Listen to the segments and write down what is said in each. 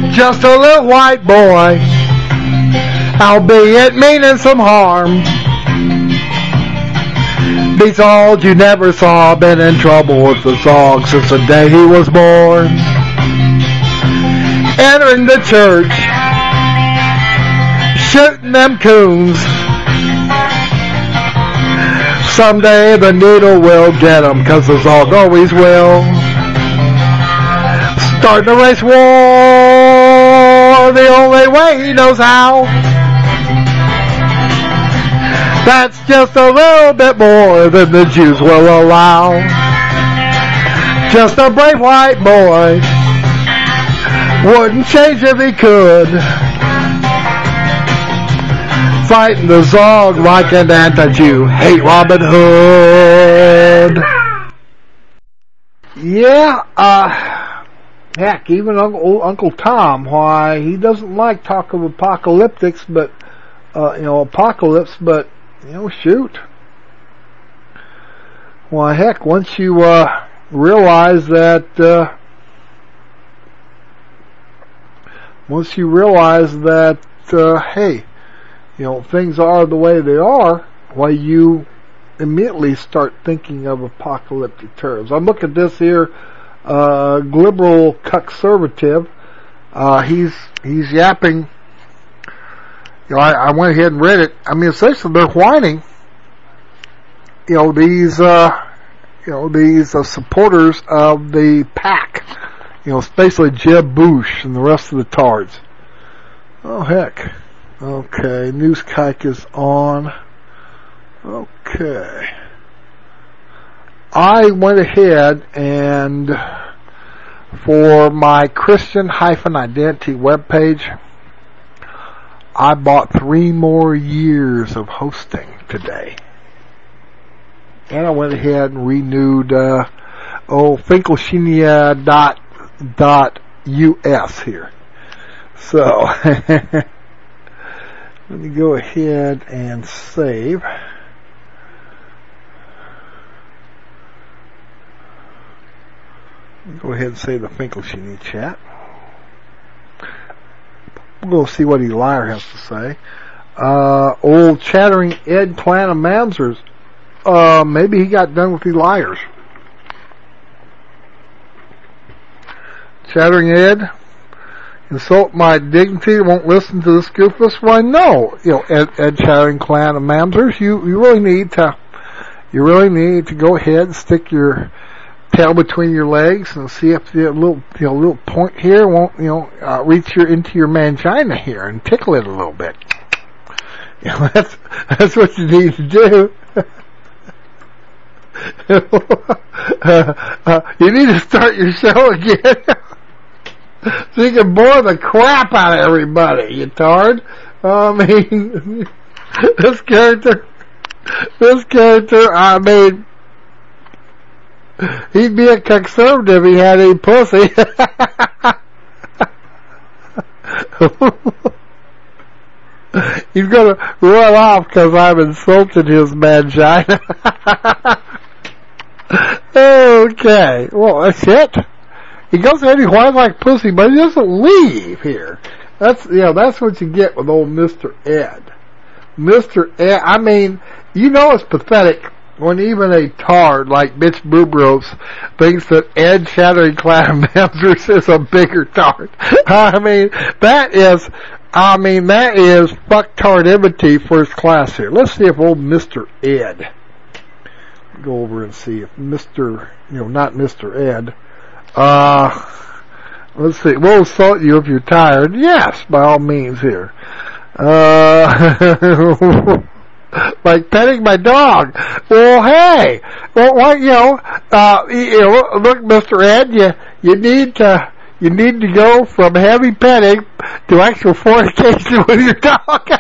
just a little white boy, albeit meaning some harm. Beats all you never saw, been in trouble with the song since the day he was born. Entering the church, shooting them coons. Someday the needle will get him, 'cause the Zog always will. Starting a race war the only way he knows how. That's just a little bit more than the Jews will allow. Just a brave white boy, wouldn't change if he could. Fighting the Zog like an anti-Jew, hate Robin Hood. Yeah, heck, even Uncle Tom, why, he doesn't like talk of apocalyptics, but, apocalypse, but, shoot. Why, heck, once you, realize that, hey, things are the way they are, why you immediately start thinking of apocalyptic terms. I'm looking at this here, liberal conservative, he's yapping, I went ahead and read it. I mean, essentially they're whining, these supporters of the PAC, especially Jeb Bush and the rest of the tards. Oh heck. Okay, News Kike is on. Okay. I went ahead and for my Christian-Identity webpage, I bought 3 more years of hosting today. And I went ahead and renewed, Finkelshenia.us here. So, let me go ahead and save. Go ahead and save the Finkelshenia chat. We'll go see what Eliar has to say. Old chattering Ed Clan of Mamsers. Maybe he got done with Eliars. Chattering Ed, insult my dignity, won't listen to the scoopus? Why no, Ed Chattering Clan of Mamsers, you really need to go ahead and stick your tail between your legs and see if the little point here won't, reach into your mangina here and tickle it a little bit. That's what you need to do. You need to start your show again. So you can bore the crap out of everybody, you tard. I mean, this character, I mean, he'd be a conservative if he had any pussy. He's gonna run off because I've insulted his mangina. Okay, well, that's it. He goes ahead and he whines like pussy, but he doesn't leave here. That's what you get with old Mr. Ed. Mr. Ed, I mean, it's pathetic when even a tard like Mitch Boobros thinks that Ed Chattering Clan of Mamsers is a bigger tard. I mean, that is fucktardivity first class here. Let's see if old Mr. Ed, go over and see if not Mr. Ed, let's see, we'll assault you if you're tired. Yes, by all means here. Like petting my dog. Well, hey, look, Mr. Ed, you need to go from heavy petting to actual fornication with your dog.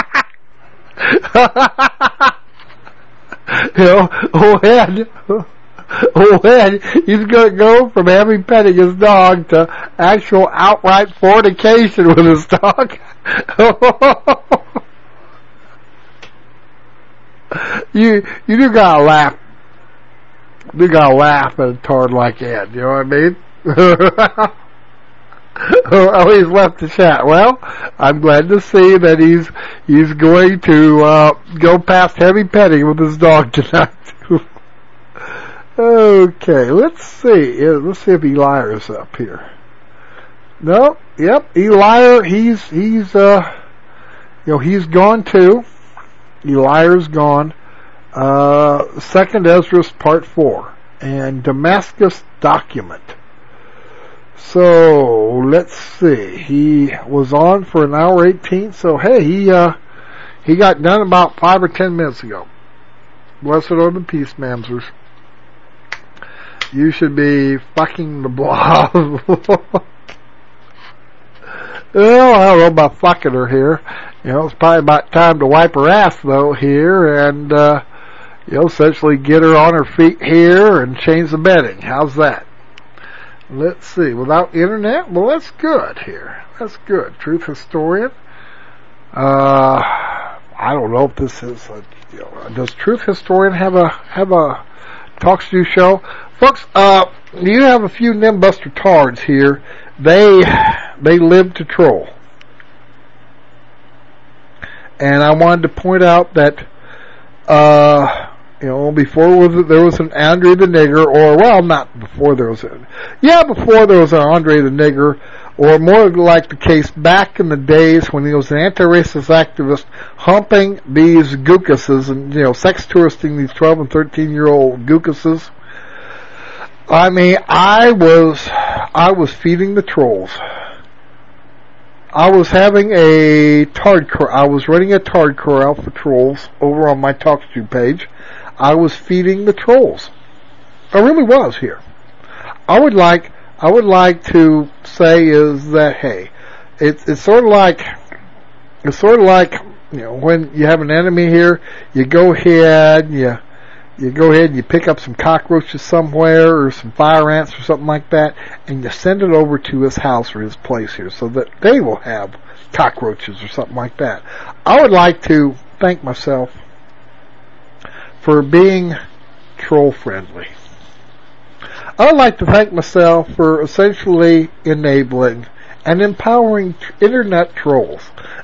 Old Ed, he's gonna go from heavy petting his dog to actual outright fornication with his dog. You do gotta laugh. You gotta laugh at a tard like Ed, you know what I mean? Oh, he's left the chat. Well, I'm glad to see that he's going to go past heavy petting with his dog tonight. Okay, let's see. Let's see if Eliar's up here. No, yep, Eliar. He's gone too. Eliar's gone. Second Esdras Part 4 and Damascus Document. So let's see. He was on for an hour 18. So hey, he got done about 5 or 10 minutes ago. Blessed are the peace mamsers. You should be fucking the blob. Well, I don't know about fucking her here. It's probably about time to wipe her ass though here and essentially get her on her feet here and change the bedding. How's that? Let's see. Without internet? Well, that's good here. That's good. Truth Historian. I don't know if this is does Truth Historian have a talks to you show? Folks, you have a few Nimbuster tards here. They live to troll. And I wanted to point out that before there was an Andre the Nigger, or well, not before there was before there was an Andre the Nigger, or more like the case back in the days when he was an anti-racist activist humping these gookuses and sex touristing these 12 and 13-year-old gookuses. I mean, I was feeding the trolls. I was having a tard corral. I was running a tard corral for trolls over on my TalkStream page. I was feeding the trolls. I really was here. I would like to say is that hey, it's sort of like when you have an enemy here, you go ahead and you pick up some cockroaches somewhere or some fire ants or something like that, and you send it over to his house or his place here so that they will have cockroaches or something like that. I would like to thank myself for being troll friendly. I would like to thank myself for essentially enabling and empowering internet trolls.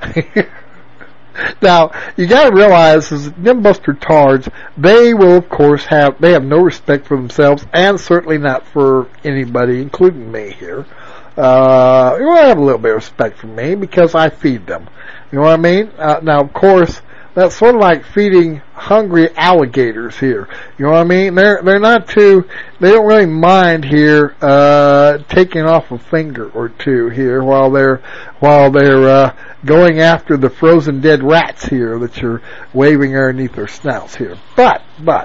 Now, you gotta realize is Nimbuster tards, they will of course have no respect for themselves and certainly not for anybody, including me here. They will have a little bit of respect for me because I feed them. You know what I mean? Now of course, that's sort of like feeding hungry alligators here. You know what I mean? They're not too, they don't really mind here, taking off a finger or two here while they're going after the frozen dead rats here that you're waving underneath their snouts here. But,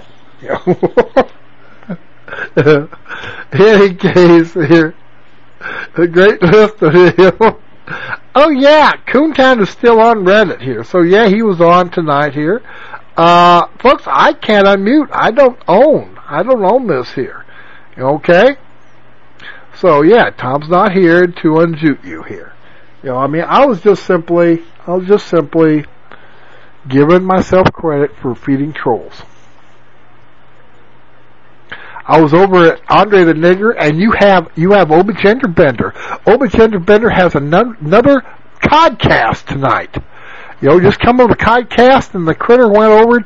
in any case here, a great list of oh yeah, Coontown is still on Reddit here. So yeah, he was on tonight here. Folks, I can't unmute. I don't own this here. Okay? So yeah, Tom's not here to unmute you here. I mean, I was just simply giving myself credit for feeding trolls. I was over at Andre the Nigger, and you have Obi Gender Bender. Obi Gender Bender has another Codcast tonight. Just come over to Codcast, and the critter went over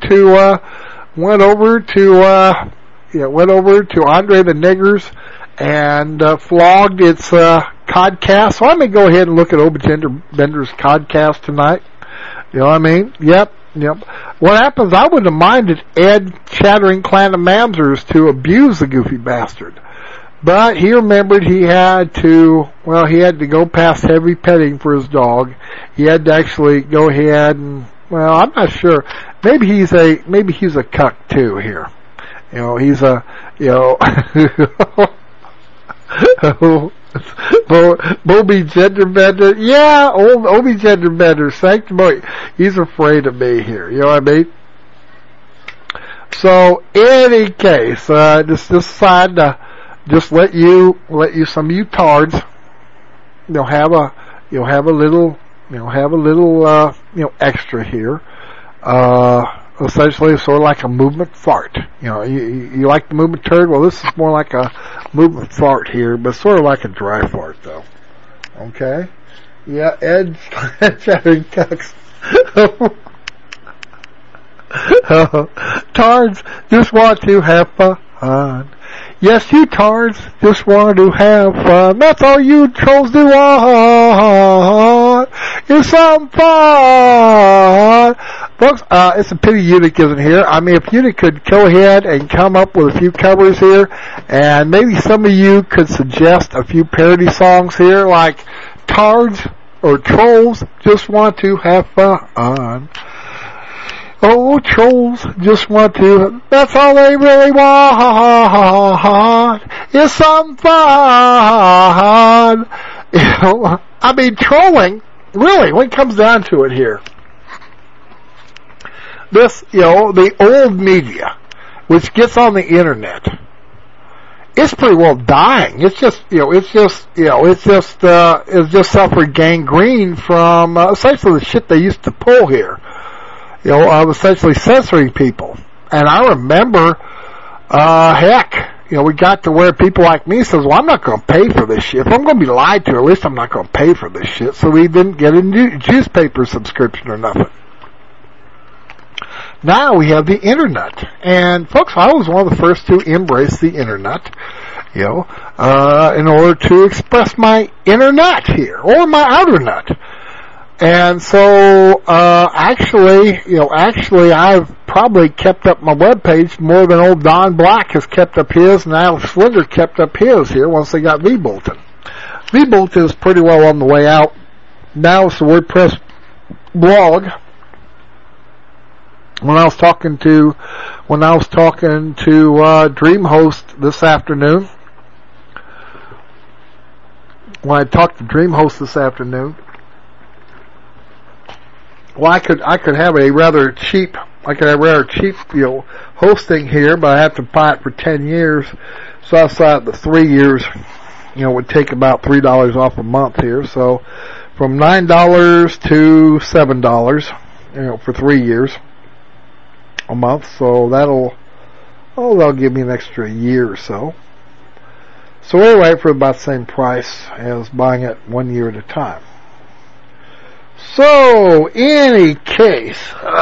to Andre the Nigger's and flogged its Codcast. So I'm gonna go ahead and look at Obi Gender Bender's Codcast tonight. You know what I mean? Yep. What happens, I wouldn't have minded Ed chattering Clan of Mamsers to abuse the goofy bastard. But he remembered he had to go past heavy petting for his dog. He had to actually go ahead and, well, I'm not sure. Maybe he's a cuck too here. He's a, Obi Gender Bender, yeah, old Obi Gender Bender, sanctimony. He's afraid of me here. You know what I mean? So, in any case, just decided to just let you some of you tards, have a little extra here. Essentially sort of like a movement fart. You like the movement turd? Well, this is more like a movement fart here, but sort of like a dry fart though. Okay? Yeah, Ed chatting text. Tards just want to have fun. Yes, you tards just want to have fun. That's all you trolls do want. It's some fun. Folks, it's a pity Unic isn't here. I mean, if Unic could go ahead and come up with a few covers here, and maybe some of you could suggest a few parody songs here, like Tards or Trolls just want to have fun. Oh, trolls just want to, that's all they really want, is some fun. You know, I mean, trolling, really, when it comes down to it here, this, you know, the old media, which gets on the internet, it's pretty well dying. It's just suffering gangrene from, essentially the shit they used to pull here. You know, I was essentially censoring people. And I remember, we got to where people like me says, well, I'm not going to pay for this shit. If I'm going to be lied to, at least I'm not going to pay for this shit. So we didn't get a newspaper subscription or nothing. Now we have the internet. And folks, I was one of the first to embrace the internet, in order to express my internet here, or my outer net. And so, actually, I've probably kept up my webpage more than old Don Black has kept up his, and Alex Slender kept up his here once they got V-Bolton. V-Bolton is pretty well on the way out. Now it's the WordPress blog. When I was talking to DreamHost this afternoon, well, I could have a rather cheap, hosting here, but I have to buy it for 10 years. So I thought the 3 years, would take about $3 off a month here. So from $9 to $7, for 3 years a month. So that'll give me an extra year or so. So anyway, for about the same price as buying it 1 year at a time. So, any case,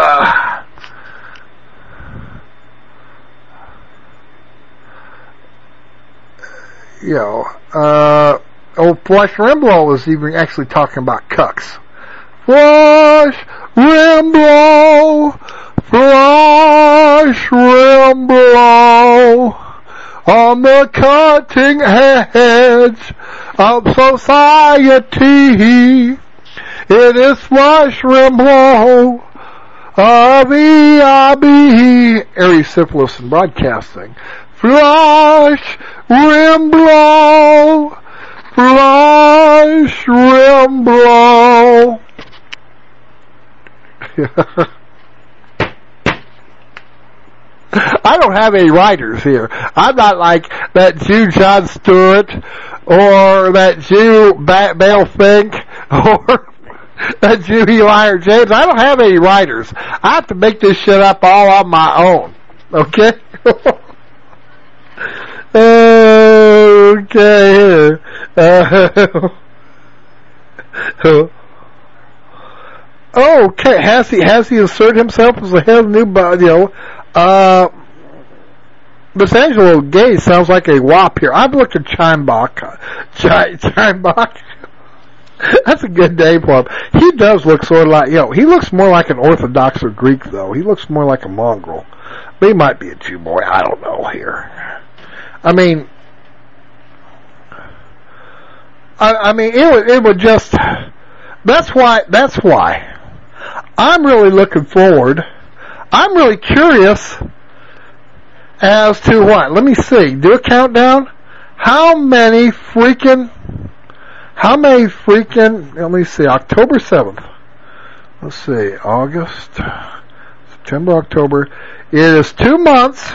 old Flush Rimbaugh was even actually talking about cucks. Flush Rimbaugh, on the cutting edge of society. It is Flush Rimbaugh of EIB, Erysipelas and Broadcasting. Flush Rimbaugh, Flush Rimbaugh. I don't have any writers here. I'm not like that Jew John Stewart or that Jew Bale Fink or that Jew Eli James. I don't have any writers. I have to make this shit up all on my own. Okay? Okay. Okay. Has he inserted himself as the head of the new body? Miss Angela Gay sounds like a wop here. I've looked at Chimebach. Chimebach. That's a good name for him. He does look sort of like, he looks more like an Orthodox or Greek, though. He looks more like a mongrel. But he might be a Jew boy. I don't know here. I mean, it would just, that's why. I'm really looking forward. I'm really curious as to what? Let me see. Do a countdown. How many freaking, let me see, October 7th. Let's see, August, September, October. It is 2 months,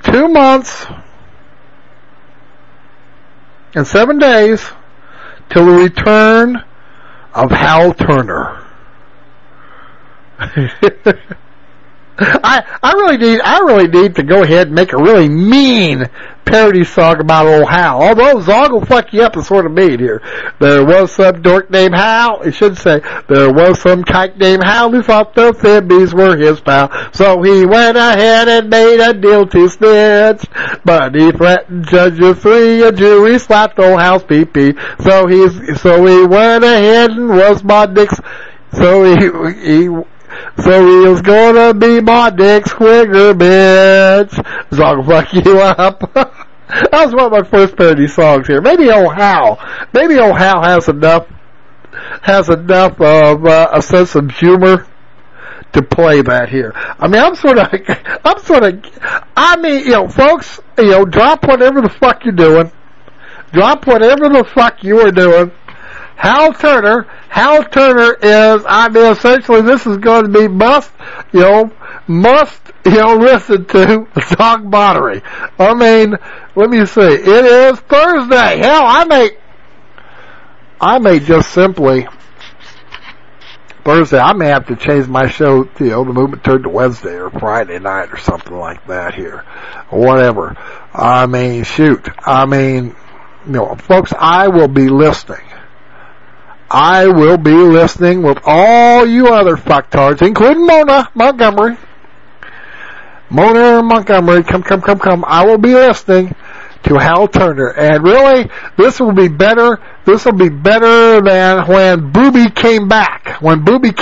and 7 days till the return of Hal Turner. I really need to go ahead and make a really mean parody song about old Hal. Although Zog will fuck you up and sort of mean here. There was some dork named Hal. It should say, there was some kike named Hal who thought the Fibbies were his pal. So he went ahead and made a deal to snitch. But he threatened judges 3, a jury slapped old Hal's pee-pee. So he went ahead and was my Dick's. So he was gonna be my Dick Swigger, bitch. Zog will fuck you up. That was one of my first parody songs here. Maybe old Hal has enough of a sense of humor to play that here. I mean, folks, drop whatever the fuck you're doing. Drop whatever the fuck you are doing. Hal Turner is, essentially this is going to be must listen to Zog Bottery. I mean, let me see. It is Thursday. Hell, I may just simply, Thursday, I may have to change my show, the movement turned to Wednesday or Friday night or something like that here. Or whatever. I mean, shoot. Folks, I will be listening. I will be listening with all you other fucktards, including Mona Montgomery. Come. I will be listening to Hal Turner. And really, this will be better than when Booby came back. From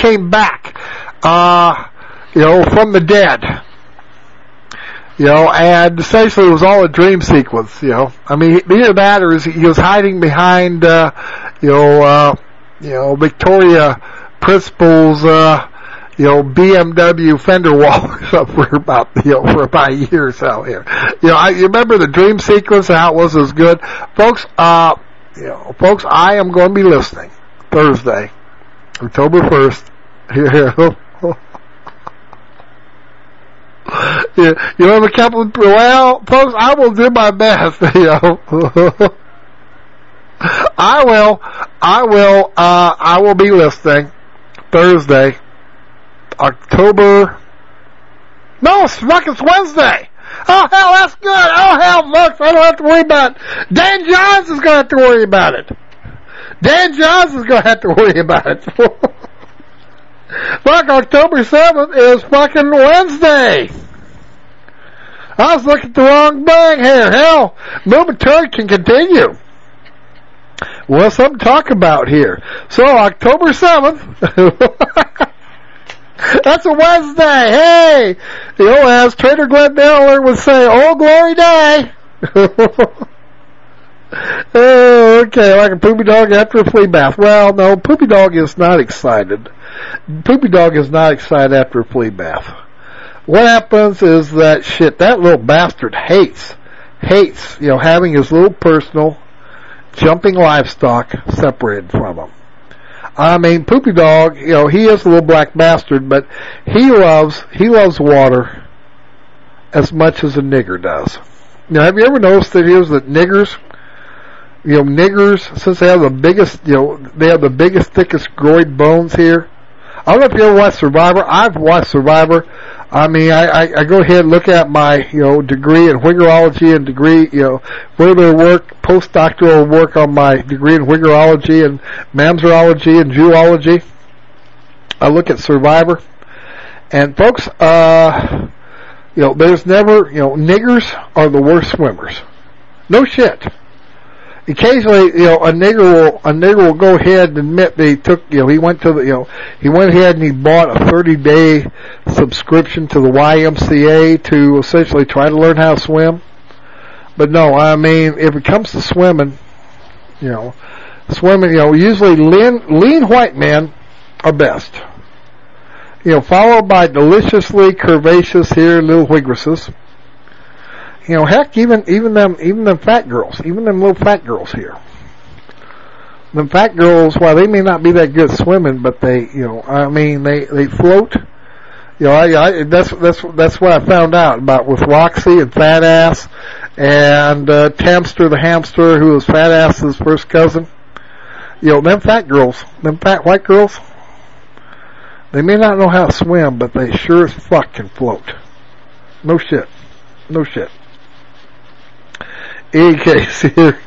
the dead. And essentially it was all a dream sequence, I mean, either that or he was hiding behind, Victoria Principal's, BMW fender wall for about a year or so here. You remember the dream sequence, how it was good? Folks, I am going to be listening Thursday, October 1st. You have a couple of, folks, I will do my best, I will be listening Thursday, October, no, it's Wednesday. Oh hell, that's good. Oh hell, folks, I don't have to worry about it. Dan Johns is going to have to worry about it. Fuck, October 7th is fucking Wednesday. I was looking at the wrong bang here. Hell, Movement Turd can continue. Well, something to talk about here. So, October 7th, that's a Wednesday. Hey! As Trader Glenn Miller would say, oh, glory day. Oh, okay, like a poopy dog after a flea bath. Well, no, poopy dog is not excited. After a flea bath. What happens is that little bastard hates, having his little personal jumping livestock separated from him. I mean, poopy dog, he is a little black bastard, but he loves water as much as a nigger does. Now, have you ever noticed that niggers, since they have the biggest, thickest groin bones here. I don't know if you ever watched Survivor. I've watched Survivor. I mean, I go ahead and look at my, degree in Whiggerology and degree, further work, postdoctoral work on my degree in Whiggerology and Mamserology and Jewology. I look at Survivor. And folks, there's never, niggers are the worst swimmers. No shit. Occasionally, a nigger will go ahead and admit that he took, he went ahead and he bought a 30-day subscription to the YMCA to essentially try to learn how to swim. But no, I mean, if it comes to swimming, usually lean white men are best. Followed by deliciously curvaceous here little whigresses. Heck, even them fat girls, even them little fat girls here. Them fat girls, while they may not be that good swimming, but they float. That's what I found out about with Roxy and Fat Ass and Tamster the hamster, who was Fat Ass's first cousin. Them fat girls, them fat white girls, They may not know how to swim, but they sure as fuck can float. No shit. No shit. Any case here.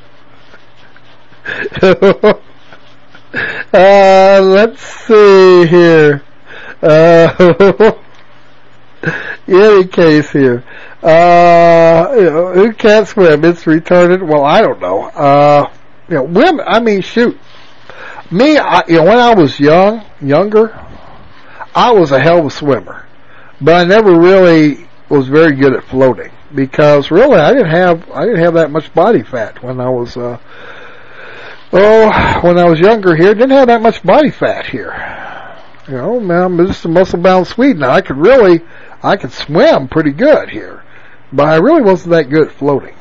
Let's see here. Any case here. Who can't swim? It's retarded. Well, I don't know. Women, I mean, shoot. Me, when I was younger, I was a hell of a swimmer. But I never really was very good at floating. Because really, I didn't have that much body fat when I was, when I was younger here. Didn't have that much body fat here. Man, I'm just a muscle-bound Swede. Now, I could swim pretty good here. But I really wasn't that good at floating.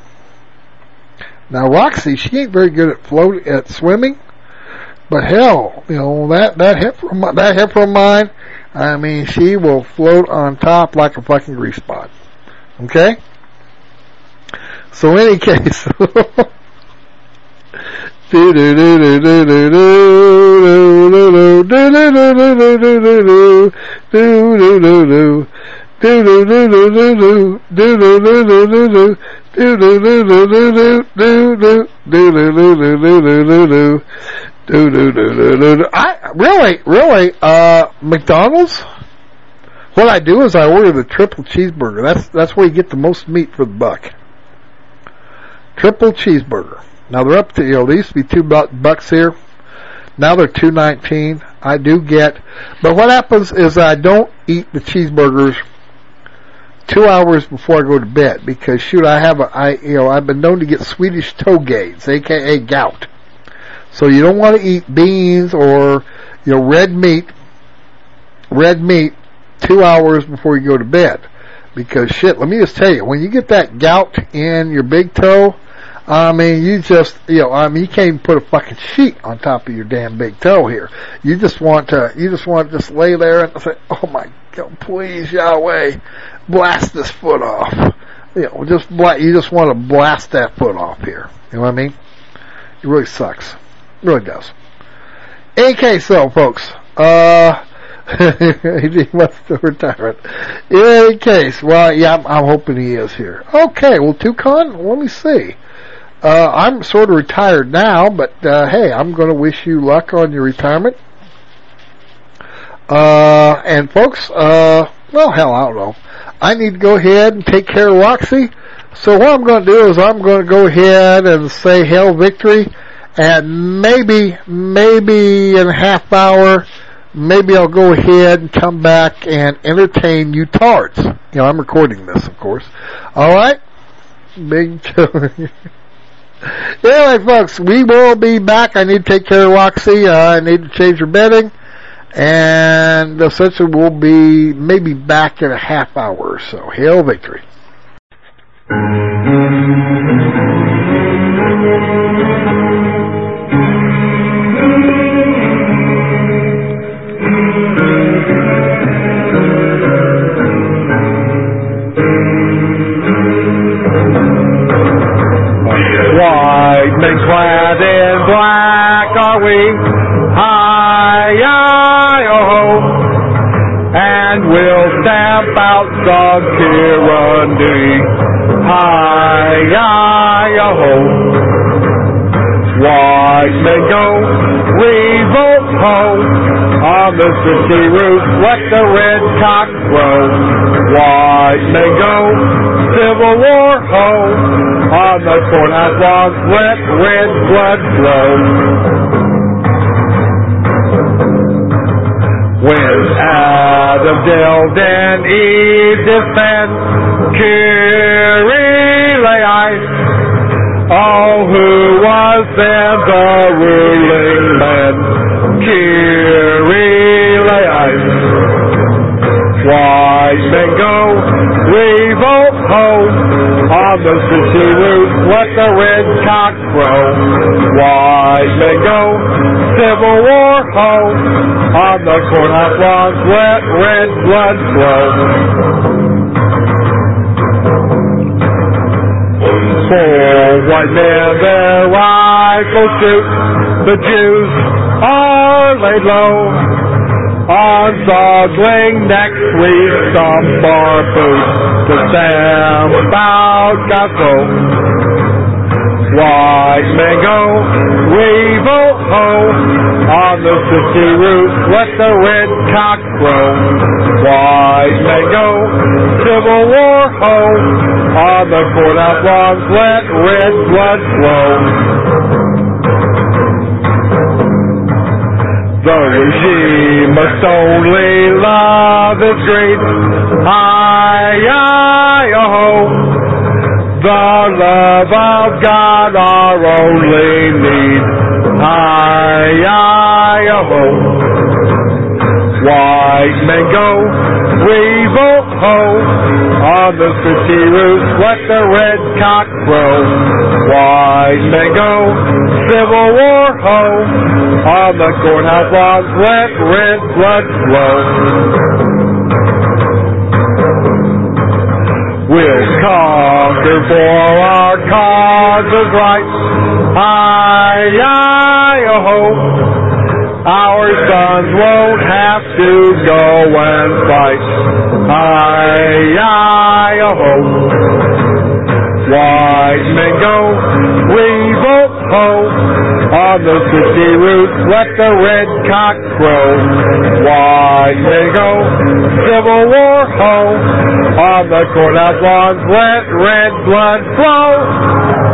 Now, Roxy, she ain't very good at swimming. But hell, that hip of mine, I mean, she will float on top like a fucking grease spot. Okay? So, in any case, McDonald's, what I do is I order the triple cheeseburger. That's where you get the most meat for the buck. Triple cheeseburger. Now they're up to, they used to be $2 here. Now they're $2.19. I do get, but what happens is I don't eat the cheeseburgers 2 hours before I go to bed because shoot, I've been known to get Swedish toe gaze, aka gout. So you don't want to eat beans or, red meat 2 hours before you go to bed. Because shit, let me just tell you, when you get that gout in your big toe, I mean, you just, you can't even put a fucking sheet on top of your damn big toe here. You just want to just lay there and say, oh my God, please, Yahweh, blast this foot off. You just want to blast that foot off here. You know what I mean? It really sucks. It really does. In case though, folks, he wants to retirement. In any case, well, yeah, I'm hoping he is here. Okay, well, Toucan, let me see. I'm sort of retired now, but hey, I'm going to wish you luck on your retirement. And folks, well, hell, I don't know. I need to go ahead and take care of Roxy. So what I'm going to do is I'm going to go ahead and say Hail Victory, and maybe in a half hour, maybe I'll go ahead and come back and entertain you tards. I'm recording this, of course. All right, big. Anyway, folks, we will be back. I need to take care of Roxy. I need to change her bedding. And essentially we'll be maybe back in a half hour or so. Hail Victory. White men clad in black are we, hi-yi-oh-ho, and we'll stamp out dog tyranny, hi-yi-oh-ho. White men go, revolt ho, on the city roof, let the red cock crow. White men go, Civil War ho, on the courthouse lawn, let red blood flow. When Adam delved and Eve defend, Kyrie, oh, who was then the ruling man? Kyrie, wise men go, revolt ho, on the city roof, let the red cock crow. Wise men go, Civil War ho, on the courthouse lawns, let red blood flow. For white men their rifles shoot, the Jews are laid low. On Sogling next we stomp our boots to stamp out gospel. Wise men go, revo-ho, on the city route, let the red cock crow. Wise men go, Civil War ho, on the courthouse lawns, let red blood flow. The regime must only love its great, hi-yi-ho. The love of God our only need, hi-yi-ho. Wise men go, revo-ho, on the city route, let the red cock crow. Wise men go, Civil War ho, on the courthouse lawns, let red blood flow. We'll conquer for our cause's right, hi-yi-ho. Our sons won't have to go and fight, hi-yi-ho. Wise men go, revo-ho, on the city route, let the red cock crow. Wise men go, Civil War ho, on the courthouse lawns, let red blood flow.